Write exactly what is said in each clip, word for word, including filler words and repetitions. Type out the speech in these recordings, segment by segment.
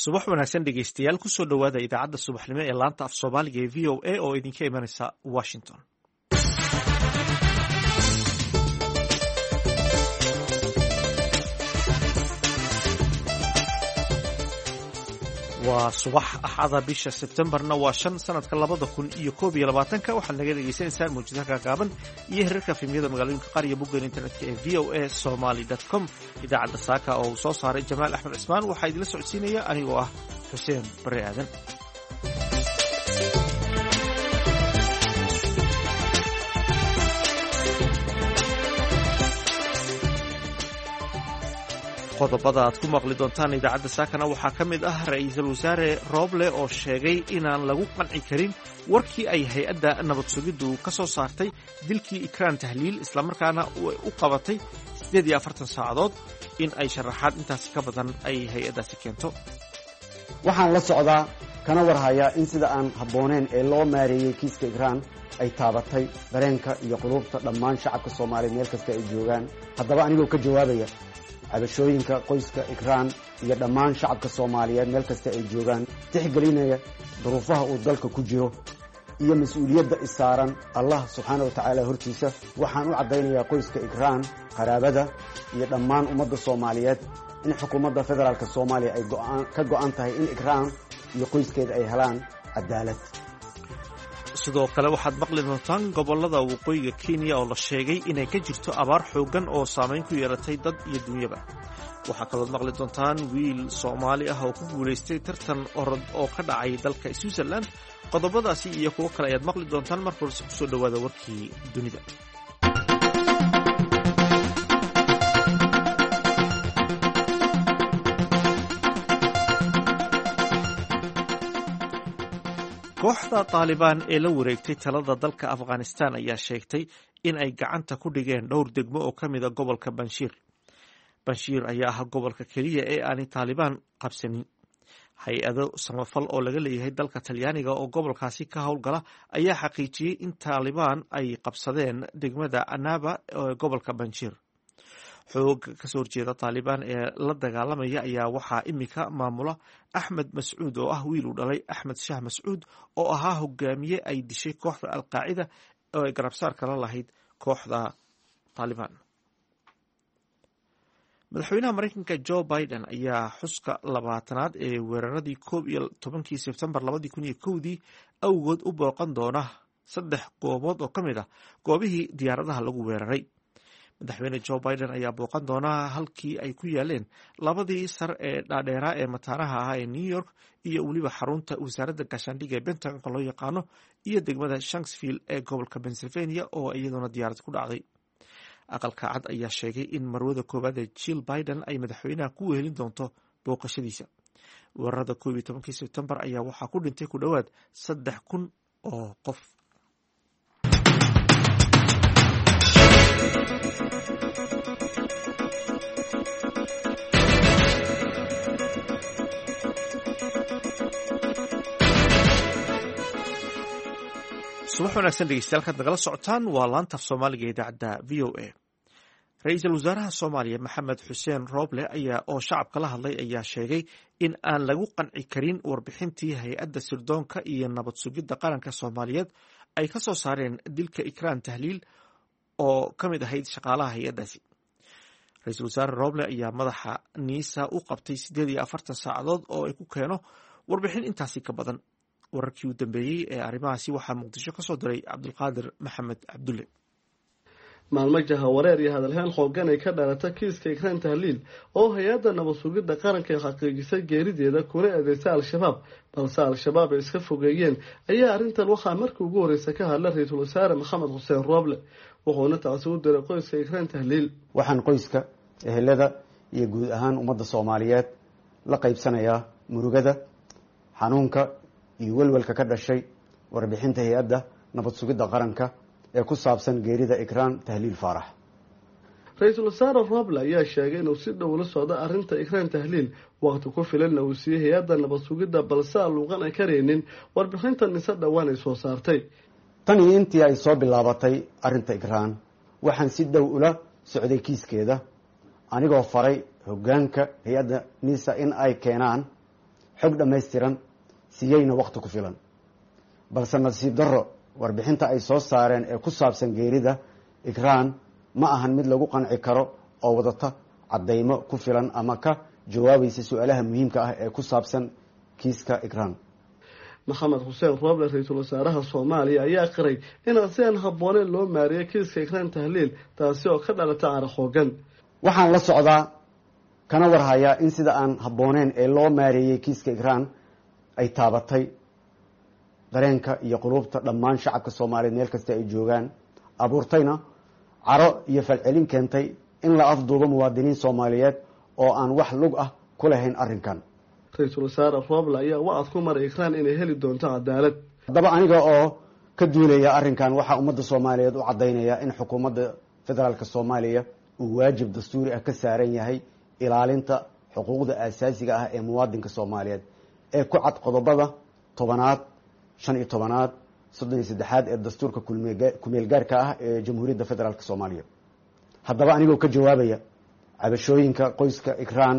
subax wanaagsan dhegeystayaal kusoo dhowaada idaacadda subaxnimo ee laanta af soomaaliga ee v o a oo idinka imanaysa washington. waa subax axada bisha sebtembarna waa shan sanadka labada kun iyo koob iyo labaatanka waxaad naga dhegeysanaysaan mawjadaha gaagaaban iyo herarka fimiyada magaalooyinka qaar iyo boggan internetka ee v o a somaly dot com. idaacadda saaka oo uu soo saaray jamaal axmed cismaan waxaa idinla socodsiinaya anigoo ah xuseen bare aadan. qodobada aad ku maqli doontaan idaacadda saakana waxaa ka mid ah ra-iisul wasaare rooble oo sheegay inaan lagu qanci karin warkii ay hay-adda nabad sugiddu ka soo saartay dilkii ikraan tahliil islamarkaana u qabatay siddeed iyo afartan saacadood in ay sharaxaad intaasi ka badan ay hay-addaasi keento. waxaan la socdaa kana warhayaa in sida aan habbooneyn ee loo maareeyey kiiska ikraan ay taabatay dareenka iyo quluubta dhammaan shacabka soomaaliya meel kasta ay joogaan. haddaba anigoo ka jawaabaya cabashooyinka qoyska ikraan iyo dhammaan shacabka soomaaliyeed meel kasta ay joogaan, tixgelinaya duruufaha uu dalka ku jiro iyo mas-uuliyadda isaaran allah subxaana wa tacaala hortiisa, waxaan u caddaynayaa qoyska ikraan, qaraabada iyo dhammaan ummadda soomaaliyeed in xukuumadda federaalk soomaaliya ay ka go'an tahay in ikraan iyo qoyskeeda ay helaan cadaalad. sidoo kale waxaad maqli doontaan gobollada waqooyiga kenya oo la sheegay inay ka jirto abaar xooggan oo saamayn ku yeelatay dad iyo dunyaba. waxaa kalood maqli doontaan wiil soomaali ah oo ku guulaystay tartan orod oo ka dhacay dalka switzerland. qodobadaasi iyo kuwo kale ayaad maqli doontaan mar horse kusoo dhowaada warkii dunida. kooxda taalibaan ee la wareegtay talada dalka afghanistan ayaa sheegtay in ay gacanta ku dhigeen dhowr degmo oo ka mida gobolka banshiir. banshiir ayaa ah gobolka keliya ee aanay taalibaan qabsanin. hay-ado samafal oo laga leeyahay dalka talyaaniga oo gobolkaasi ka howlgala ayaa xaqiijiyey in taalibaan ay qabsadeen degmada anaba ee gobolka banshiir. xoog kasoo horjeeda taalibaan ee la dagaalamaya ayaa waxaa imika maamula axmed mascuud oo ah wiil uu dhalay axmed shah mascuud oo ahaa hogaamiye ay dishay kooxda alqaacida oo ay garabsaar kala lahayd kooxda taalibaan. madaxweynaha maraykanka joe biden ayaa xuska labaatanaad ee weeraradii koob iyo tobankii sebtembar labadii kun iyo kowdii awgood u booqan doona saddex goobood oo ka mid ah goobihii diyaaradaha lagu weeraray. madaxweyne joe biden ayaa booqan doonaa halkii ay ku yaaleen labadii sar ee dhaadheeraa ee mataanaha ahaa ee new york iyo weliba xarunta wasaaradda gaashaandhigga ee bentagonka loo yaqaano iyo degmada shanksville ee gobolka pennsylvania oo iyaduna diyaarad ku dhacday. aqalka cad ayaa sheegay in marwada koowaad ee jill biden ay madaxweynaha ku wehelin doonto booqashadiisa. weerarada koob iyo tobankii sebtembar ayaa waxaa ku dhintay ku dhowaad saddex kun oo qof. subax wanaagsan dhegeystayaal kaad nagala socotaan waa laanta af soomaaliga ee idaacadda v o a. ra-iisul wasaaraha soomaaliya maxamed xuseen rooble ayaa oo shacabka la hadlay ayaa sheegay in aan lagu qanci karin warbixintii hay-adda sirdoonka iyo nabad sugidda qaranka soomaaliyeed ay ka soo saareen dilka ikraan tahliil oo ka mid ahayd shaqaalaha hay-addaasi. ra-iisul wasaare rooble ayaa madaxa niisa u qabtay siddeed iyo afartan saacadood oo ay ku keeno warbixin intaasi ka badan. wararkii u dambeeyey ee arrimahaasi waxaa muqdisho ka soo diray cabdulqaadir maxamed cabdulle. maalmo jaha wareer iyo hadalhaan xoogan ay ka dhalata kiiska ikraan tahliil oo hay-adda nabad sugidda qaranka ay xaqiijisay geerideeda kuna eedeysay al-shabaab, balse al-shabaab ay iska fogeeyeen, ayaa arrintan waxaa markii ugu horreysa ka hadla ra-iisul wasaare maxamed xuseen rooble, wuxuuna taasi u diray qoyska ikraan tahliil. waxaan qoyska, ehelada iyo guud ahaan ummadda soomaaliyeed la qaybsanayaa murugada, xanuunka iyo welwelka ka dhashay warbixinta hay-adda nabad sugidda qaranka ee ku saabsan geerida ikraan tahliil faarax. ra-iisul wasaare rooble ayaa sheegay inuu si dhow la socdo arrinta ikraan tahliil, waqti ku filanna uu siiyey hay-adda nabad sugidda, balse aan luuqan ay karaynin warbixinta mise dhowaan ay soo saartay. tan iyo intii ay soo bilaabatay arrinta ikraan waxaan si dhow ula socday kiiskeeda, anigoo faray hoggaanka hay-adda nisa in ay keenaan xog dhammaystiran siiyeyna wakhti ku filan balse nasiib darro warbixinta ay soo saareen ee ku saabsan geerida ikraan ma ahan mid lagu qanci karo oo wadata caddaymo ku filan ama ka jawaabaysa su-aalaha muhiimka ah ee ku saabsan kiiska ikraan maxamed xuseen rooble ra-iisul wasaaraha soomaaliya ayaa qiray inaan si aan habbooneen loo maariyo kiiska ikraan tahliil taasi oo ka dhalata cara xoogan waxaan la socdaa kana warhayaa in sida aan habbooneen ee loo maareeyey kiiska ikraan ay taabatay dareenka iyo quluubta dhammaan shacabka soomaaliyeed meel kasta ay joogaan abuurtayna caro iyo falcelin keentay in la afduubo muwaadiniin soomaaliyeed oo aan wax lug ah ku lahayn arrinkan ra-iisul wasaare rooble ayaa wacad ku maray ikraan inay heli doonto cadaalad haddaba aniga oo ka duulaya arrinkan waxaa ummadda soomaaliyeed u caddaynaya in xukuumadda federaalka soomaaliya uu waajib dastuuri ah ka saaran yahay ilaalinta xuquuqda aasaasiga ah ee muwaadinka soomaaliyeed ee ku cad qodobada tobanaad shan iyo tobanaad soddon iyo saddexaad ee dastuurka kumeel gaarka ah ee jamhuuriyadda federaalka soomaaliya haddaba anigoo ka jawaabaya cabashooyinka qoyska ikraan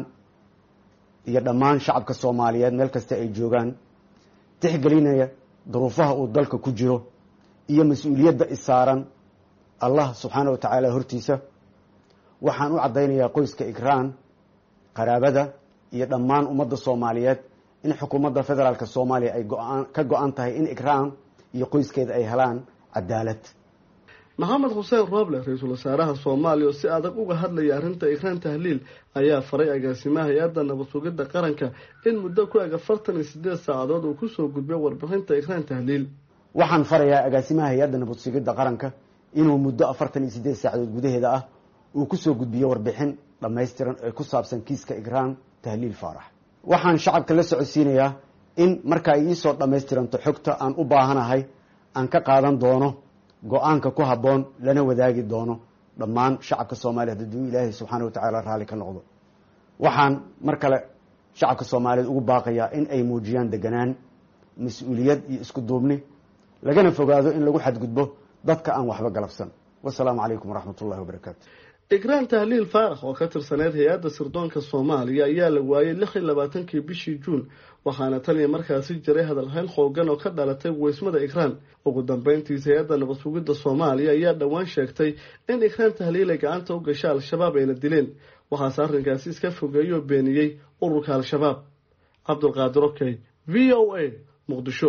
iyo dhammaan shacabka soomaaliyeed meel kasta ay joogaan tixgelinaya duruufaha uu dalka ku jiro iyo mas-uuliyadda isaaran allah subxaana wa tacaala hortiisa waxaan u caddaynayaa qoyska ikraan qaraabada iyo dhammaan ummadda soomaaliyeed in xukuumadda federaalka soomaaliya ay go-aan ka go-an tahay in ikraan iyo qoyskeeda ay helaan cadaalad maxamed xuseen rooble ra-iisul wasaaraha soomaaliya oo si adag uga hadlaya arrinta ikraan tahliil ayaa faray agaasimaha hay-adda nabad sugidda qaranka in muddo ku eg afartan iyo sideed saacadood uu kusoo gudbiyo warbixinta ikraan tahliil waxaan farayaa agaasimaha hay-adda nabad sugidda qaranka inuu muddo afartan iyo sideed saacadood gudaheeda ah uu kusoo gudbiyo warbixin dhammaystiran ee ku saabsan kiiska ikraan tahliil faarax waxaan shacabka la socodsiinayaa in marka ay iisoo dhammaystiranto xogta aan u baahanahay aan ka qaadan doono go-aanka ku habboon lana wadaagi doono dhammaan shacabka soomaaliyeed hadduu ilaahay subxaana watacaala raalli ka noqdo waxaan mar kale shacabka soomaaliyeed ugu baaqayaa in ay muujiyaan deganaan mas-uuliyad iyo isku duubni lagana fogaado in lagu xadgudbo dadka aan waxba galabsan wasalaamu calaykum waraxmat ullahi wabarakaatu ikraan tahliil faarax oo ka tirsaneyd hay-adda sirdoonka soomaaliya ayaa la waayey lix iyo labaatankii bishii juun waxaana tan iyo markaasi jiray hadalhayn xoogan oo ka dhalatay weysmada ikraan ugu dambeyntiisa hay-adda nabad sugidda soomaaliya ayaa dhowaan sheegtay in ikraan tahliil ay gacanta u gashay al-shabaab ayna dileen waxaase arrinkaasi iska fogeeyoo beeniyey ururka al-shabaab cabdulqaadir okey v o a muqdisho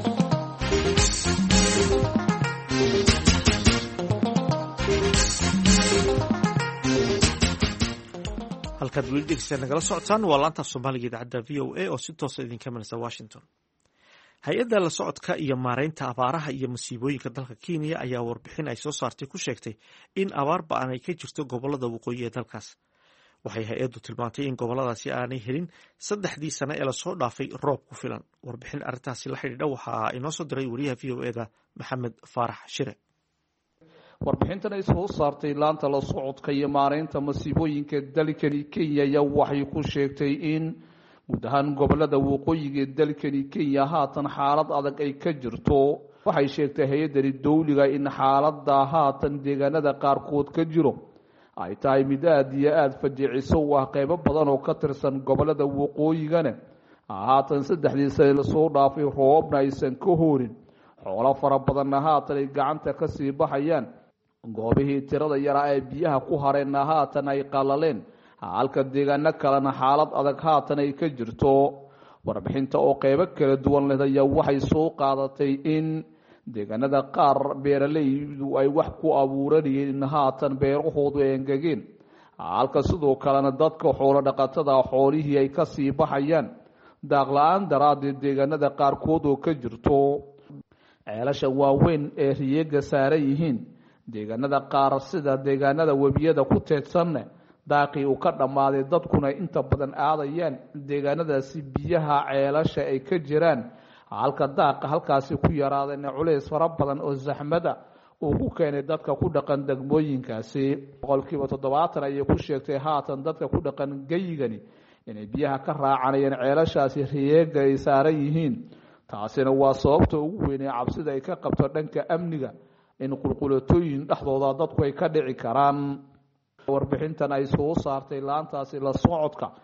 halkaad weli dhegeystayaal nagala socotaan waa laanta soomaaliga idaacadda v o a oo si toosa idinka imanaysa washington hay-adda la socodka iyo maareynta abaaraha iyo masiibooyinka dalka kenya ayaa warbixin ay soo saartay ku sheegtay in abaar ba-an ay ka jirto gobolada waqooyi ee dalkaas waxay hay-addu tilmaantay in goboladaasi aanay helin saddexdii sane ee lasoo dhaafay roob ku filan warbixin arrintaasi la xidhiidha waxaa inoo soo diray wariyaha v o eda maxamed faarax shire warbixintan ay soo saartay laanta la socodka iyo maareynta masiibooyinka dalkani kenya ayaa waxay ku sheegtay in guud ahaan gobolada waqooyiga ee dalkani kenya haatan xaalad adag ay ka jirto waxay sheegtay hay-addani dowliga in xaalada haatan deegaanada qaarkood ka jiro ay tahay mid aada iyo aada fajiciso u ah qeybo badan oo ka tirsan gobolada waqooyigana haatan saddexdii sane lasoo dhaafay roobna aysan ka hoorin xoolo fara badanna haatan ay gacanta kasii baxayaan goobihii tirada yaraa ee biyaha ku hareenna haatan ay qalaleen halka deegaano kalena xaalad adag haatan ay ka jirto warbixinta oo qeybo kala duwan leh ayaa waxay soo qaadatay in deegaanada qaar beeralaydu ay wax ku abuuranayeen in haatan beerahoodu ay engegeen halka sidoo kalena dadka xoolo dhaqatada xoolihii ay kasii baxayaan daaq la-aan daraaddeed deegaanada qaarkood oo ka jirto ceelasha waaweyn ee riyeega saaran yihiin deegaanada qaar sida deegaanada webiyada ku teedsanne daaqii uu ka dhammaaday dadkuna inta badan aadayaan deegaanadaasi biyaha ceelasha ay ka jiraan halka daaqa halkaasi ku yaraadeen culays fara badan oo zaxmada uu ku keenay dadka ku dhaqan degmooyinkaasi boqolkiiba toddobaatan ayay ku sheegtay haatan dadka ku dhaqan geyigani inay biyaha ka raacanayeen ceelashaasi riyeega ay saaran yihiin taasina waa sababta ugu weyn ee cabsida ay ka qabto dhanka amniga in qulqulatooyin dhexdooda dadku ay ka dhici karaan warbixintan ay soo saartay laantaasi la socodka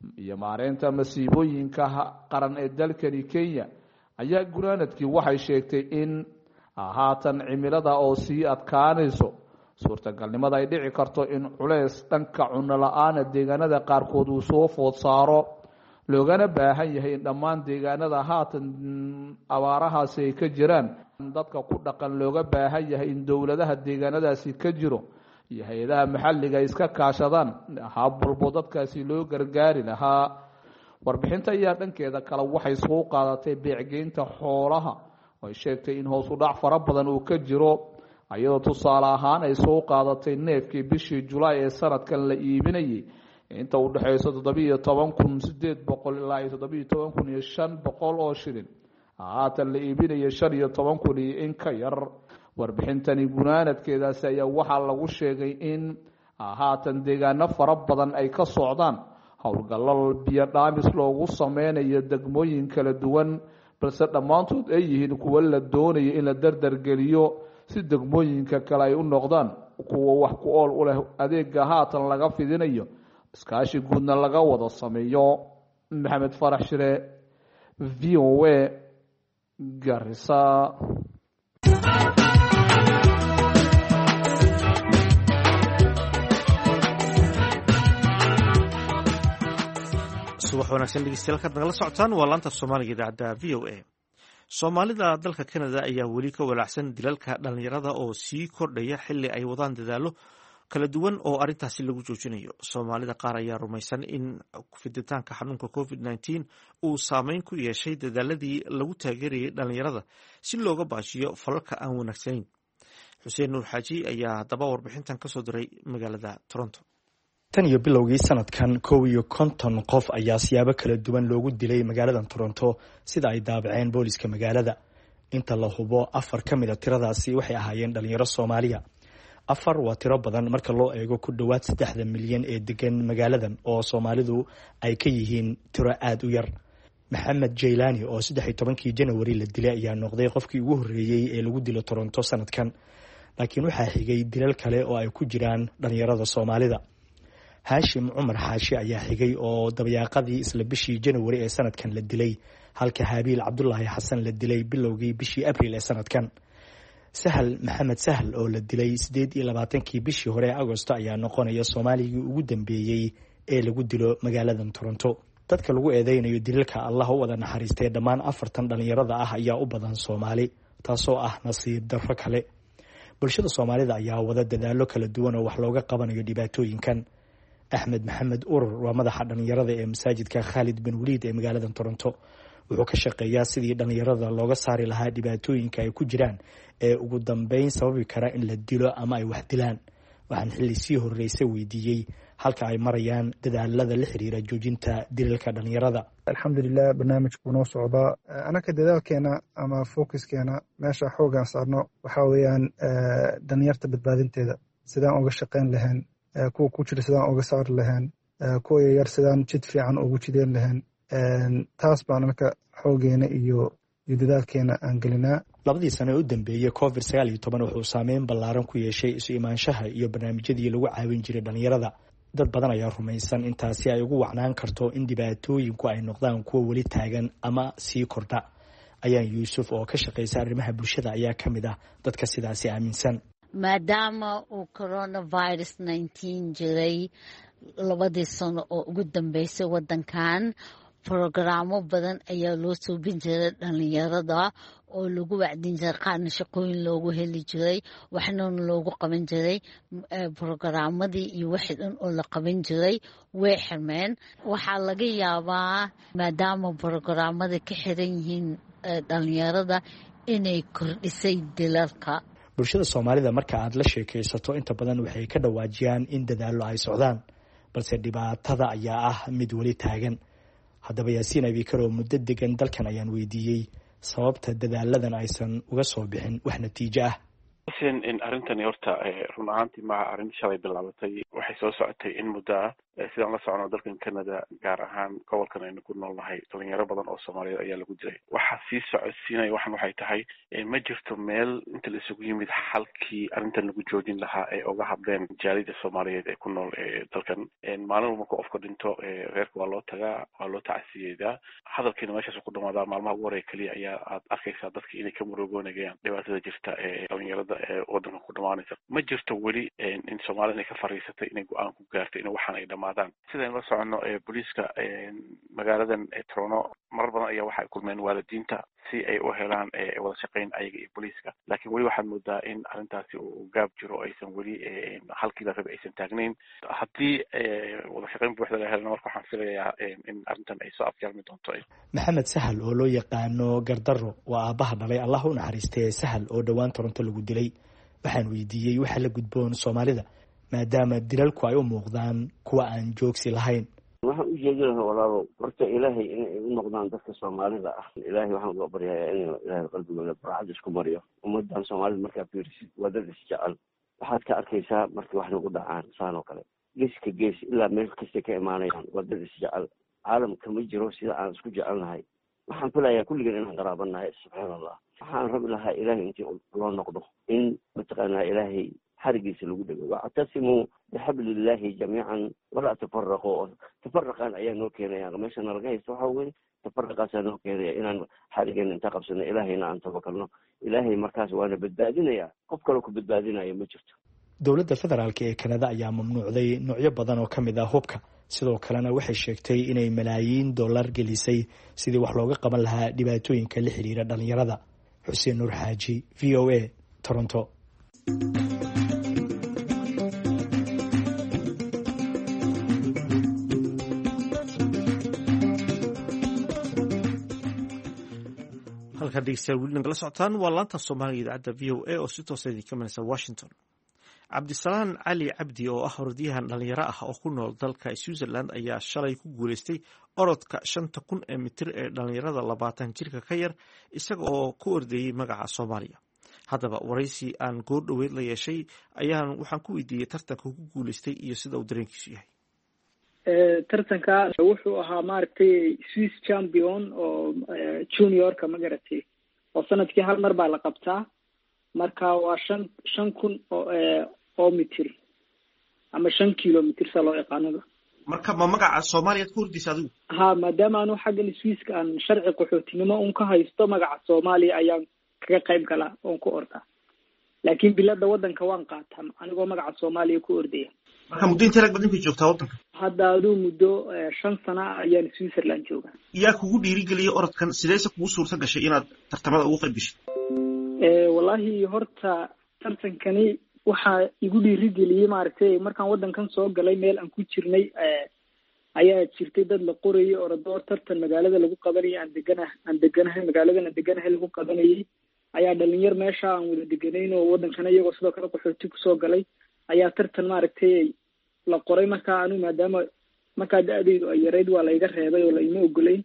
iyo maareynta masiibooyinka qaran ee dalkani Kenya ayaa gunaanadkii waxay sheegtay in haatan cimilada oo sii adkaanayso suurtagalnimada ay dhici karto in culeys dhanka cunno la'aan deegaanada qaarkood uu soo food saaro loogana baahan yahay in dhammaan deegaanada haatan abaarahaasi ay ka jiraan dadka ku dhaqan looga baahan yahay in dowladaha deegaanadaasi ka jiro iyo hay'adaha maxalliga iska kaashadaan hab walbo dadkaasi loo gargaari lahaa warbixinta ayaa dhankeeda kale waxay soo qaadatay beecgeynta xoolaha oo ay sheegtay in hoos u dhac fara badan uu ka jiro ayadoo tusaale ahaan ay soo qaadatay neefkii bishii Julaay ee sanadkan la iibinayay inta u dhaxayso toddoba iyo toban kun sideed boqol ilaa toddoba iyo toban kun iyo shan boqol oo shilin haatan la iibinayay shan iyo toban kun iyo in ka yar warbixintani gunaanadkeedaasi ayaa waxaa lagu sheegay in haatan deegaano fara badan ay ka socdaan howlgallo biyo dhaamis loogu sameynayo degmooyin kala duwan balse dhammaantood ay yihiin kuwa la doonayo in la dardargeliyo si degmooyinka kale ay u noqdaan kuwa wax ku ool u leh adeega haatan laga fidinayo iskaashi guudna laga wada sameeyo. Maxamed Farax Shire, V O A, Garissa. subax wanaagsan dhegeystayaal kaad nagala socotaan waa laanta Soomaaliga idaacadda V O A. Soomaalida dalka Canada ayaa weli ka walaacsan dilalka dhalinyarada oo sii kordhaya xilli ay wadaan dadaalo kala duwan oo arrintaasi lagu joojinayo. Soomaalida qaar ayaa rumaysan in fiditaanka xanuunka covid nineteen uu saameyn ku yeeshay dadaaladii lagu taageerayay dhalinyarada si looga baajiyo falalka aan wanaagsanayn. Xuseen Nuur Xaaji ayaa haddaba warbixintan ka soo diray magaalada Toronto. tan iyo bilowgii sanadkan kow iyo konton qof ayaa siyaabo kala duwan loogu dilay magaalada Toronto sida ay daabaceen booliska magaalada. Inta la hubo afar ka mid ah tiradaasi waxay ahaayeen dhalinyaro Soomaaliya. afar waa tiro badan marka loo eego ku dhawaad saddexda milyan ee degan magaaladan oo Soomaalidu ay ka yihiin tiro aad u yar. Maxamed Jaylani oo saddex iyo tobankii January la dilay ayaa noqday qofkii ugu horeeyay ee lagu dilo Toronto sanadkan. Laakiin waxaa xigay dilal kale oo ay ku jiraan dhalinyarada Soomaalida. Hashim Umar Xaashi ayaa xigay oo dabayaaqadii isla bishii January ee sanadkan la dilay halka Habiil Cabdullaahi Xasan la dilay bilowgii bishii April ee sanadkan. Sahal Maxamed Sahal oo la dilay sideed iyo labaatankii bishii hore ee Agoosto ayaa noqonaya Soomaaligii ugu dambeeyay ee lagu dilo magaalada Toronto. Dadka lagu eedeynayo dilalka Allah u wada naxariistay dhammaan afartan dhalinyarada ah ayaa u badan Soomaali taasoo ah nasiib darro kale. Bulshada Soomaalida ayaa wada dadaalo kala duwan oo wax looga qabanayo dhibaatooyinkan. Axmed Maxamed Urur waa madaxa dhalinyarada ee masaajidka Khalid bin Waliid ee magaalada Toronto. Wuxuu ka shaqeeyaa sidii dhalinyarada looga saari lahaa dhibaatooyinka ay ku jiraan ee ugu dambeyn sababi kara in la dilo ama ay wax dilaan. Waxaan xilli sii horeysay weydiiyey halka ay marayaan dadaalada la xiriira joojinta dilalka dhalinyarada. Alxamdulillah barnaamijku noo socdaa. Anaka dadaalkeena ama focuskeena meesha xoogaan saarno waxaa weeyaan dhalinyarta badbaadinteeda sidaan uga shaqeyn lahayn, kuwa ku jira sidaan uga saari lahayn, kuwa yar sidaan jid fiican ugu jideen lahayn. taas baan marka xoogeena iyo iyo dadaalkeena aan gelinaa. labadii sano u dambeeyay covid sagaal iyo toban wuxuu saameyn ballaaran ku yeeshay isu imaanshaha iyo barnaamijyadii lagu caawin jiray dhalinyarada. dad badan ayaa rumaysan intaasi ay ugu wacnaan karto in dhibaatooyinku ay noqdaan kuwa weli taagan ama sii kordha. Ayaan Yuusuf oo ka shaqeysa arrimaha bulshada ayaa ka mid ah dadka sidaasi aaminsan. maadaama uu coronavirus nineteen jiray labadii sano oo ugu dambeysay wadankan, programo badan ayaa loo suubin jiray dhalinyarada oo lagu wacdin jiray, qaarna shaqooyin loogu heli jiray, waxna loogu qaban jiray. Programadii iyo wixii dhan oo la qaban jiray way xirmeen. waxaa laga yaabaa maadaama programada ka xiran yihiin dhalinyarada inay kordhisay dilalka. bulshada Soomaalida marka aad la sheekaysato inta badan waxay ka dhawaajiyaan in dadaallo ay socdaan, balse dhibaatada ayaa ah mid weli taagan. haddaba Yaasiin Abikar oo muddo degan dalkan ayaan weydiiyey sababta dadaaladan aysan uga soo bixin wax natiijo ah. in arrintani horta run ahaantii maaha arrin shalay bilaabatay, waxay soo socotay in muddo ah. sidaan la socono dalkan Canada gaar ahaan gobolkan aynu ku noolnahay dhalinyaro badan oo Soomaaliyeed ayaa lagu dilay. Waxa sii socodsiinaya waxan waxay tahay ma jirto meel inta la isugu yimid xalkii arrintan lagu joojin lahaa ee uga hadleen jaalida Soomaaliyeed ee ku nool ee dalkan. Maalin walba qofka dhinto reerka waa loo tagaa, waa loo tacsiyeeyaa. Hadalkiina meeshaas ku dhamaadaa maalmaha ugu horeeya kaliya ayaa aad arkaysaa dadka inay ka murugoonayaan dhibaatada jirta ee dhalinyarada ee wadanka ku dhamaanaysa. Ma jirto weli in Soomaaliya ay ka fariisatay inay go'aan ku gaartay in waxaan ay dhamaadaan. sidaan la socono ee booliiska magaaladan Toronto mar badan ayaa waxay kulmeen waalidiinta si ay u helaan wada shaqeyn ayaga iyo booliiska, laakiin weli waxaad moodaa in arrintaasi uu gaab jiro aysan weli halkii la rabay aysan taagnayn. haddii wada shaqeyn buuxda la helana marka waxaan filayaa in arrintan ay soo afjarmi doonto. Maxamed Sahal oo loo yaqaano Gardaro waa aabaha dhalay Allah u naxariistay Sahal oo dhawaan Toronto lagu dilay. waxaan weydiiyey waxa la gudboon Soomaalida maadaama dilalku ay u muuqdaan kuwa aan joogsi lahayn. waxaan u jeedinahay walaalo horta ilaahay inay u noqdaan dadka Soomaalida ah. ilaahay waxaan uga baryayaa inuu ilaahay qalbigooda farxad isku mariyo. ummadan Soomaalida markaa fiirisid waa dad isjecel. waxaad ka arkaysaa markii wax nagu dhacaan saan oo kale geeska gees ilaa meel kasta ka imaanayaan waa dad isjecel. caalamka ma jiro sida aan isku jecelnahay. waxaan filayaa kulligan inaan qaraabanahay subxaan allah. waxaan rabi lahaa ilaahay intii loo noqdo in mataqaanaa ilaahay xarigiisa lagu dhego. wactasimuu bixablillahi jamiican walaa tafaraquu. tafaraqaan ayaa noo keenaya meeshana laga haysto waxaa weye tafaraqaasaa noo keenaya inaan xarigeena intaa qabsano ilaahayna aan tabakalno. ilaahay markaas waana badbaadinaya, qof kale ku badbaadinayo ma jirto. dowladda federaalk ee Canada ayaa mamnuucday noocyo badan oo kamid ah hubka. sidoo kalena waxay sheegtay inay malaayiin dollar gelisay sidii wax looga qaban lahaa dhibaatooyinka la xiriira dhalinyarada. Xuseen Nuur Xaaji, V O A, Toronto. halkaa dhegeystayaal weli nagala socotaan waa laanta Soomaaliga idaacadda V O A oo si toos ah idinka imanaysa Washington. Cabdisalaan Cali Cabdi oo ah orodyahan dhalinyaro ah oo ku nool dalka Switzerland ayaa shalay ku guuleystay orodka shanta kun ee mitir ee dhalinyarada labaatan jirka ka yar isaga oo ku ordayay magaca Soomaaliya. haddaba waraysi aan goor dhoweyd la yeeshay ayaan waxaan ku weydiiyey tartanka ku guuleystay iyo sida uu dareenkiisu yahay. tartanka wuxuu ahaa maaragtay Swiss champion oo juniorka ma garatay oo sanadkii hal mar baa la qabtaa. marka waa shan shan kun oo oo mitir ama shan kilomitir sa loo yaqaanaba. marka ma magaca Soomaaliya ku ordaysa adigu? ha maadaama aanu xaggan Swisska aan sharci qaxootinimo un ka haysto magaca Soomaaliya ayaan kaga qayb galaa oon ku ordaa, laakiin bilada wadanka waan qaataa anigoo magaca Soomaaliya ku ordaya. marka muddo intee lag badan ku joogtaa wadanka? hadda aduu muddo shan sano ayaan Switzerland joogaa. yaa kugu dhiirigeliyay orodkan? sideese kugu suurta gashay inaad tartamada ugu qayb gashay? wallahi horta tartankani waxaa igu dhiirigeliyey maaragtay markaan wadankan soo galay meel aan ku jirnay ayaa jirtay dad la qorayay orodo tartan magaalada lagu qabanayay aan degana aan deganahay magaaladan aan deganahay lagu qabanayay ayaa dhalinyar meesha aan wada deganayn oo wadankana iyagoo sidoo kale qaxooti kusoo galay ayaa tartan maaragtay la qoray. markaa anu maadaama markaa da-daydu ay yarayd waa layga reebay oo laima ogolayn.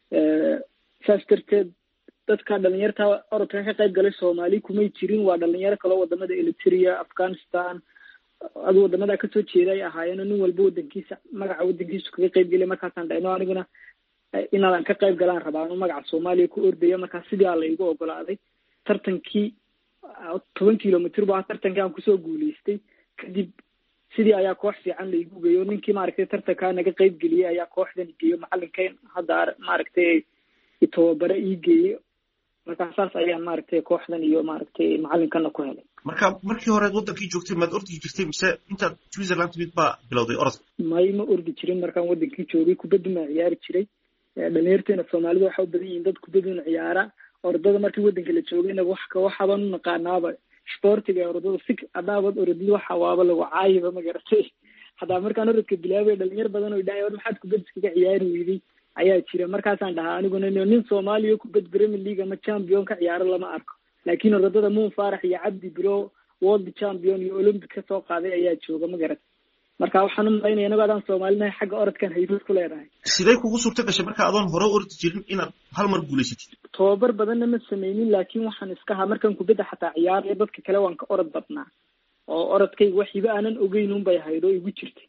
saas darteed dadka dhalinyarta orodka ka qayb galay Soomaali kumay jirin. waa dhalinyaro kale oo wadamada Eritrea, Afghanistan adu wadamada ka soo jeeday ahaayeen nin walba wadankiisa magaca wadankiisa kaga qayb galay. markaasaan dhayno aniguna inaan ka qayb galaan rabaa anu magaca Soomaaliya ku ordaya. markaa sidii la igu ogolaaday tartankii toban kilomitir baa tartankii aan kusoo guuleystay. kadib sidii ayaa koox fiican la igu geeyo. ninkii maaragtay tartanka naga qayb geliyay ayaa kooxdan geeyo macallinkeen hadda maaragtay itobabara ii geeyo. markaa saas ayaan maaragtay kooxdan iyo maaragtay macallinkana ku helay. marka markii hore wadankii joogtay maad ordi jirtay mise intaad Switzerland timid baa bilowday orodka? may ma ordi jirin. markaan wadankii joogay kubadda ma ciyaari jiray. dhalinyarteena Soomaalida waxaa u badan yihiin dad kubadda ciyaara. orodada markii wadanka la joogayna wax ka waxaban u naqaanaaba sportiga orodada si adaabad orodada waxa waaba lagu caayiba ma garatay. hadaa markaan orodka bilaabay dhalinyar badan oo dhahay maxaad kubadda iskaga ciyaari weyday ayaa jira. markaasaan dhahaa aniguna nin Soomaaliya kubad Premier League ama champion ka ciyaaro lama arko, laakiin orodada Muun Faarax iyo Cabdi Bilo world champion iyo Olympic ka soo qaaday ayaa jooga ma garat. marka waxaan u maleynaya anaga aan Soomaalina xagga orodkan haybad ku leedahay. sidee kugu suurta gashay marka adoon hore ordi jirin inaad hal mar guuleysatid? tababar badanna ma sameynin, laakiin waxaan iska ahaa markaan kubadda xataa ciyaaraya dadka kale waan ka orod badnaa oo orodkayga waxiba aanan ogeyn un bay haydo igu jirtay.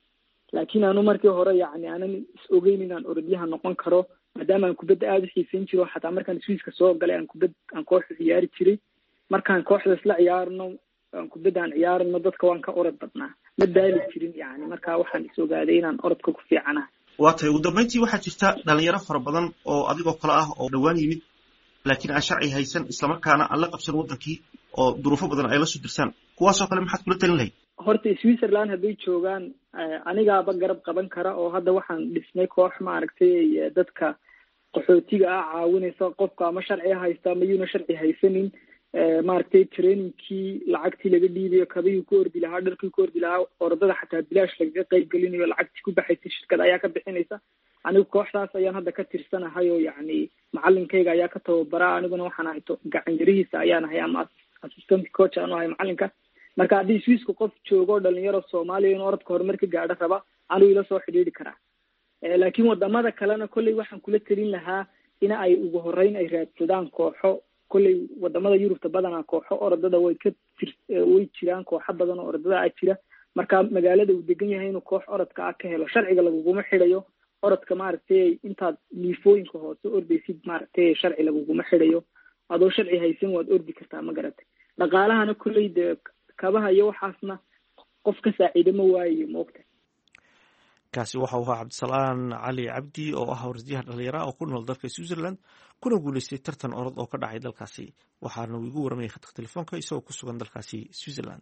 laakiin aanu markii hore yacni aanan is ogeyn inaan orodyahan noqon karo maadaama aan kubadda aada u xiisayn jiro xataa markaan swiiska soo galay aan kubad aan kooxda ciyaari jiray markaan kooxda isla ciyaarno aan kubadda aan ciyaarno dadka waan ka orod badnaa ma daali jirin yani markaa waxaan is ogaaday inaan orodka ku fiicana. waa tahay ugu dambeyntii waxaa jirta dhalinyaro fara badan oo adigoo kale ah oo dhawaan yimid laakiin aan sharci haysan islamarkaana aan la qabsan wadankii oo duruufo badan ay la soo dirsaan kuwaasoo kale maxaad kula talin lahayd? horta Switzerland hadday joogaan anigaaba garab qaban kara oo hadda waxaan dhisnay koox maaragtay dadka qaxootiga ah caawinaysa qofka ama sharci haysta ama yuuna sharci haysanin maaragtay trainingkii lacagtii laga dhiibayo kabihii ku ordi lahaa dharkii ku ordi lahaa orodada xataa bilaash lagaga qayb gelinayo lacagtii ku baxaysa shirkada ayaa ka bixinaysa. anigu kooxdaas ayaan hadda ka tirsanahay oo yacni macalinkayga ayaa ka tababaraa aniguna waxaan ahay gacan yarihiisa ayaan ahay ama assistant coach aan ahay macalinka. marka haddii Swiisku qof joogo dhalinyaro Soomaaliya in orodka horumar ka gaadho raba anuu ila soo xidhiidhi karaa. laakiin wadamada kalena kolley waxaan kula talin lahaa in ay ugu horeyn ay raadsadaan kooxo kolley wadamada Yurubta badanaa kooxo orodada way ka way jiraan kooxo badan oo orodada ah jira marka magaalada uu degan yahay inuu koox orodka ah ka helo sharciga laguguma xidhayo orodka maaragtay intaad liifooyinka hoose ordaysid maaragtay sharci laguguma xidhayo adoo sharci haysan waad ordi kartaa ma garatay. dhaqaalahana kolley de kabaha iyo waxaasna qof ka saaciido ma waayo moogta. kaasi waxa uu ahaa cabdisalaan cali cabdi oo ah orodyahan dhalinyaro oo ku nool dalka Switzerland kuna guuleystay tartan orod oo ka dhacay dalkaasi waxaana uu igu waramayay khadka telefoonka isagoo ku sugan dalkaasi Switzerland.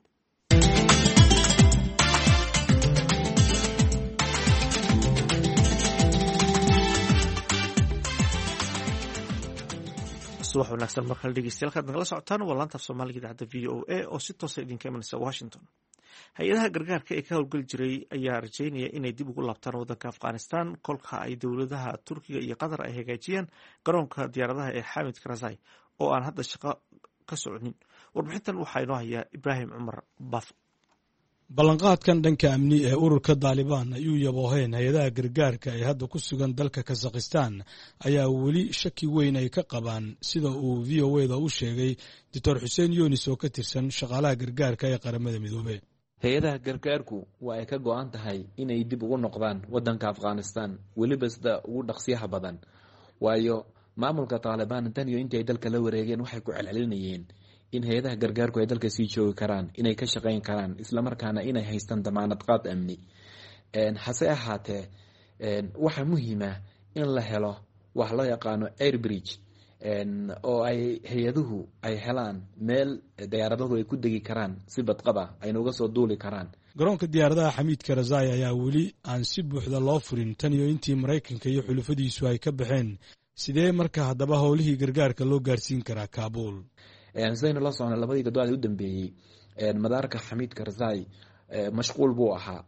subax wanaagsan markale dhegeystayaal kaad nagala socotaan waa laanta af soomaaliga idaacadda v o a oo si toosa idinka imanaysa Washington. hay-adaha gargaarka ee ka howlgeli jiray ayaa rajeynaya inay dib ugu laabtaan waddanka Afghanistan kolka ay dowladaha Turkiga iyo Qatar ay hagaajiyaan garoonka diyaaradaha ee Hamid Karzai oo aan hadda shaqo ka soconin. warbixintan waxaa inoo haya Ibraahim Cumar Baf. ballanqaadkan dhanka amni ee ururka Taliban ayuu yabooheen hay-adaha gargaarka ee hadda ku sugan dalka Kazakhstan ayaa weli shaki weyn ay ka qabaan sida uu V O A da u sheegay Doctor Hussein Yunis oo ka tirsan shaqaalaha gargaarka ee qaramada midoobay. hay-adaha gargaarku waa ay ka go'an tahay inay dib ugu noqdaan waddanka Afghanistan weliba sida ugu dhaqsiyaha badan waayo maamulka Taliban tan iyo intii ay dalka la wareegeen waxay ku celcelinayeen in hay-adaha gargaarku ay dalka sii joogi karaan inay ka shaqayn karaan isla markaana inay haystaan damaanad qaad amni. hase ahaatee waxa muhiim ah in la helo wax loo yaqaano air bridge oo ay hay-aduhu ay helaan meel diyaaradahu ay ku degi karaan si badqaba ayna uga soo duuli karaan. garoonka diyaaradaha Hamid Karzai ayaa weli aan si buuxda loo furin tan iyo intii Mareykanka iyo xulufadiisu ay ka baxeen. sidee marka haddaba howlihii gargaarka loo gaarsiin karaa Kaabul? sidaynu la socno labadii toddobaad u dambeeyey madaarka Hamid Karzai mashquul buu ahaa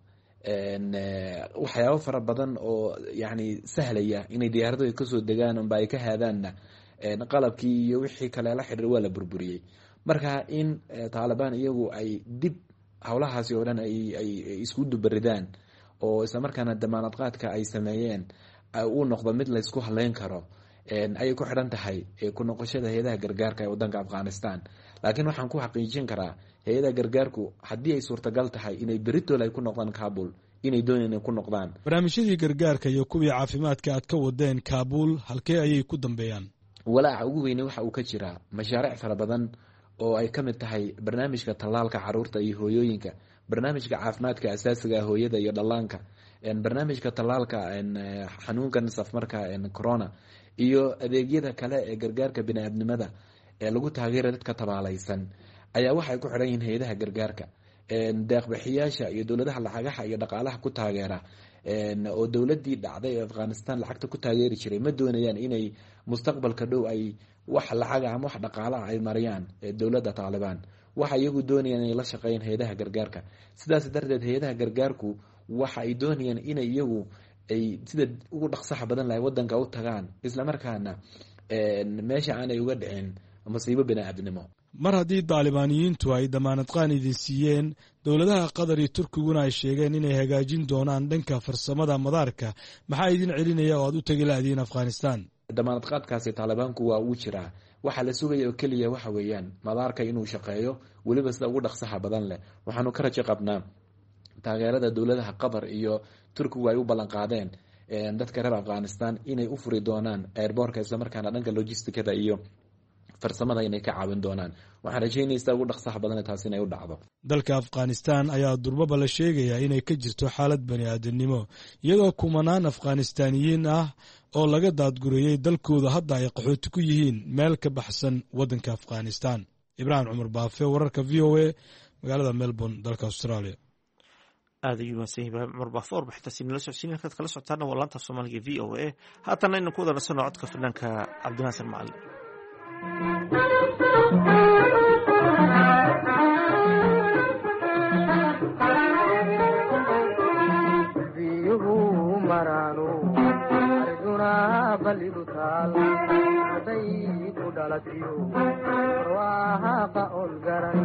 waxyaabo fara badan oo yani sahlaya inay diyaaradaha kasoo degaan amba ay ka haadaanna qalabkii iyo wixii kale la xidhiir waa la burburiyey. marka in Taliban iyagu ay dib howlahaasi oo dhan ay ay isku dubaridaan oo isla markaana damaanad qaadka ay sameeyeen uu noqdo mid la isku haleyn karo ayay ku xidhan tahay ku noqoshada hay-adaha gargaarka ee waddanka Afghanistan. laakiin waxaan ku xaqiijin karaa hay-adaha gargaarku haddii ay suurtagal tahay inay beritool ay ku noqdaan Kabul inay doonayaan inay ku noqdaan. barnaamijyadii gargaarka iyo kuwii caafimaadka aad ka wadeen Kabul halkee ayay ku dambeeyaan? walaaca ugu weyne waxa uu ka jiraa mashaariic fara badan oo ay ka mid tahay barnaamijka tallaalka caruurta iyo hooyooyinka, barnaamijka caafimaadka asaasiga hooyada iyo dhallaanka, barnaamijka tallaalka xanuunkan safmarka corona iyo adeegyada kale ee gargaarka bini'aadnimada ee lagu taageero dadka tabaalaysan ayaa waxay ku xidhan yihiin hay-adaha gargaarka. deeqbixiyaasha iyo dowladaha lacagaha iyo dhaqaalaha ku taageera oo dowladii dhacday ee Afghanistan lacagta ku taageeri jiray ma doonayaan inay mustaqbalka dhow ay wax lacag ama wax dhaqaale ay mariyaan dowladda Taliban. waxa iyagu doonayaan inay la shaqeeyaan hay-adaha gargaarka. sidaas darteed hay-adaha gargaarku waxa ay doonayaan inay iyagu ay sida ugu dhaqsaha badan lahay waddanka u tagaan isla markaana meesha aanay uga dhicin masiibo bini'aadnimo. mar haddii Talibaaniyiintu ay damaanad qaan idin siiyeen dowladaha Qatar iyo Turkiguna ay sheegeen inay hagaajin doonaan dhanka farsamada madaarka maxaa idin celinaya oo aad u tagi lahaydeen Afghanistan? damaanad qaadkaasi Talibanku waa uu jiraa. waxa la sugaya oo kaliya waxa weeyaan madaarka inuu shaqeeyo weliba sida ugu dhaqsaha badan leh. waxaanu ka rajo qabnaa taageerada dowladaha qatar iyo turkigu ay u ballan qaadeen dadka reer afghanistan inay u furi doonaan airbortka islamarkaana dhanka logisticada iyo farsamada inay ka caawin doonaan. waxaan rajaynaysaa ugu dhaqsaha badan taas inay u dhacdo. dalka afghanistan ayaa durbaba la sheegayaa inay ka jirto xaalad bani aadamnimo iyadoo kumanaan afghanistaaniyiin ah oo laga daadgurayey dalkooda hadda ay qaxooti ku yihiin meel ka baxsan waddanka afghanistan. ibraahim cumar baafe, wararka v o a, magaalada melbourne, dalka australia. aad ayuu mahadsan yahay ibraahim cumar baafe warbixintaasi nala socodsiin halkaad kala socotaana waa laanta af soomaaliga v o a. haatanna aynu ku wada nasanno codka fanaanka cabdinaasan macalin. biyuhu maraanu arduna balidutaal haday ku dhalatiyo waahaqa on garan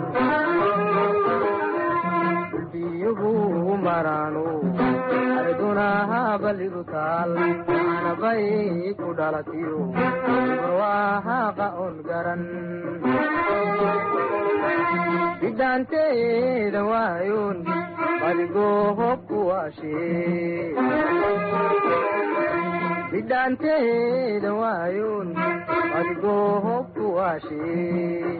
biyuhu maraanu arduna balidutaal anabay ku dhalatiyo waahaqa on garan bidaanteeda waayoon badigoo hobku waashee bidaanteeda waayoon badigoo hobku waashee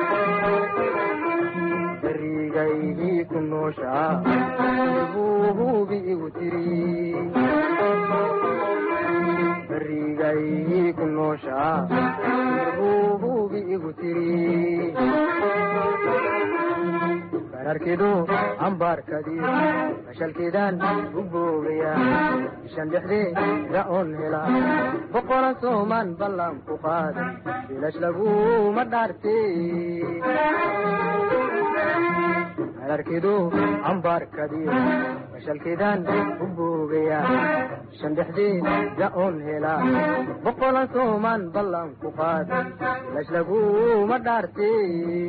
dariigaydii ku nooshaa buu hubi igu tiri dariigaydii ku nooshaa buu hubi igu tiri bararkidu ambaarkadii mashalkiidaan u boogaya bishan dhexdeeda oon hela boqolan soomaan ballan ku qaad bilash laguma dhaartee bararkidu ambaarkadii mashalkiidaan u boogaya bishan dhexdeeda oon hela boqolan soomaan ballan ku qaad bilash laguma dhaartee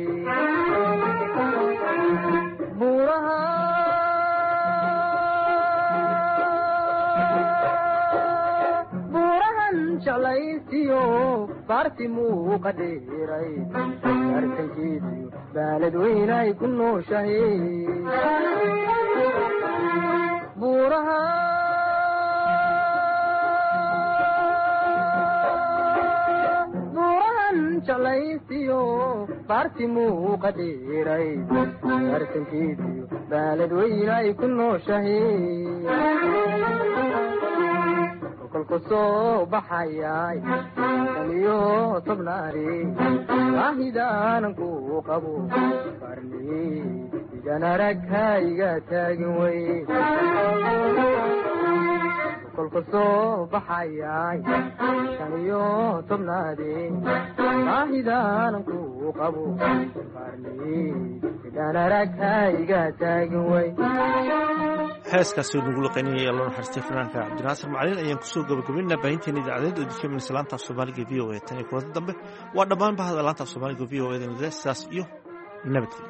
buuraha buurahan jalaysiyo baarti muuqa dheeray arkankeediyo baalad weynay ku nooshahe buuraha buurahan jalaysiyo baarti muuqa dheeray arkankeediyo baalad weynay ku nooshahe kolku soo baxayay tan iyo tobnaari baahidaanan ku qabo qarni idan arag hayga taagin wey kolku soo baxayay tan iyo tobnaadi baahidaanan ku qabo qarni idan arag hayga taagin wey. heeskaasoo nagu laqaynayay alla naxariistay fanaanka cabdinaasir macalin ayaan kusoo gabagabaynaa baahinteena idaacadeed oo difeminaysa laanta af soomaaliga v o a. tan iyo kulanta dambe waa dhammaan bahda laanta af soomaaliga v o a sidaas iyo nabadgelyo.